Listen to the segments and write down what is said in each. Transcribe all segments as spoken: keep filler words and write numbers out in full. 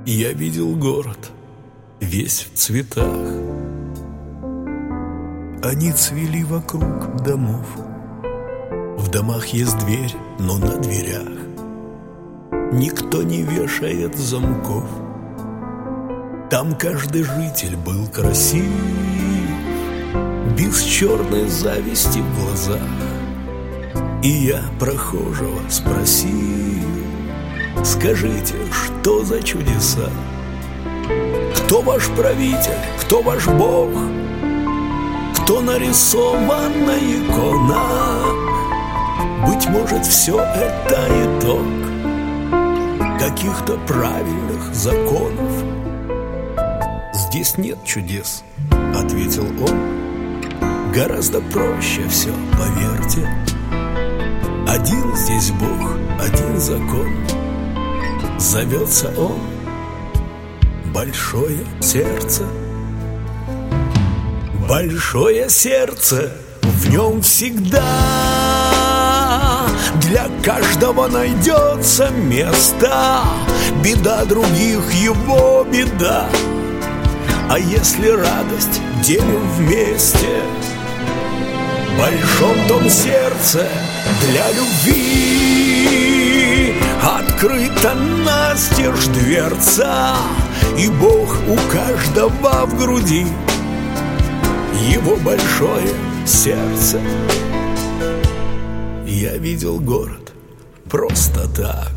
Я видел город, весь в цветах. Они цвели вокруг домов. В домах есть дверь, но на дверях никто не вешает замков. Там каждый житель был красив, без черной зависти в глазах. И я прохожего спросил: скажите, что за чудеса? Кто ваш правитель, кто ваш бог? Кто нарисован на иконах? Быть может, все это итог каких-то правильных законов. Здесь нет чудес, ответил он. Гораздо проще все, поверьте. Один здесь Бог, один закон. Зовется он большое сердце. Большое сердце, в нем всегда для каждого найдется место. Беда других его беда. А если радость делим вместе, в большом том сердце для любви открыта настежь дверца, и Бог у каждого в груди, его большое сердце. Я видел город просто так,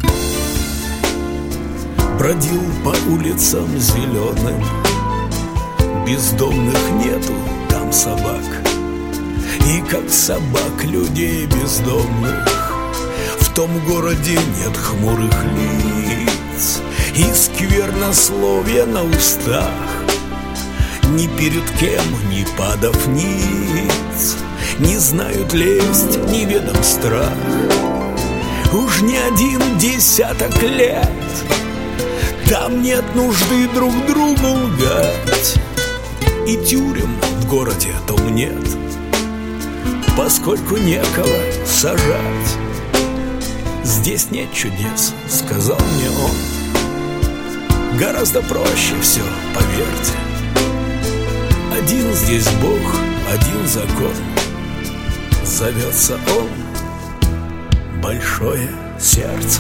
бродил по улицам зеленым. Бездомных нету там собак, и как собак людей бездомных. В том городе нет хмурых лиц и сквернословия на устах. Ни перед кем не падав ниц, не знают лесть, не ведом страх. Уж не один десяток лет там нет нужды друг другу лгать. И тюрем в городе том нет, поскольку некого сажать. Здесь нет чудес, сказал мне он. Гораздо проще все, поверьте. Один здесь Бог, один закон. Зовется он большое сердце.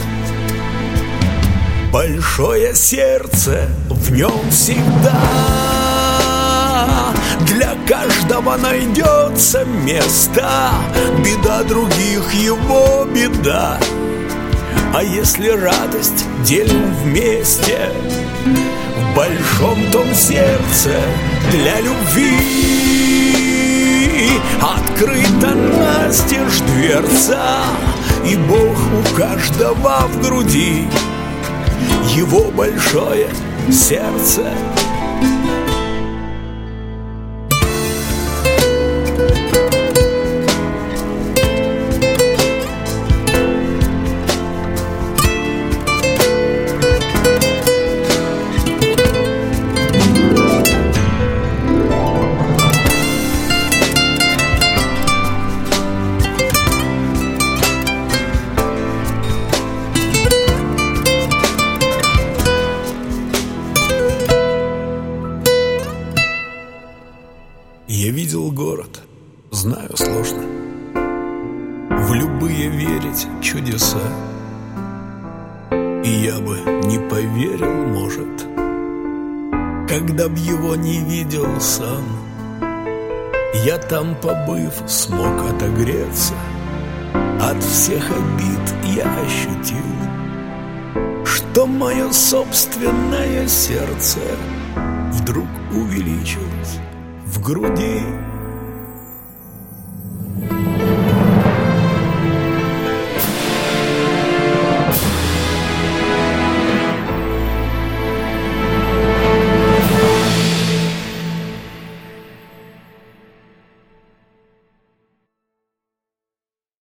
Большое сердце, в нем всегда для каждого найдется место. Беда других его беда. А если радость делим вместе, в большом том сердце для любви открыта настежь дверца, и Бог у каждого в груди, его большое сердце. Я видел город, знаю, сложно в любые верить чудеса. И я бы не поверил, может, когда б его не видел сам. Я там, побыв, смог отогреться. От всех обид я ощутил, что мое собственное сердце вдруг увеличилось в груди.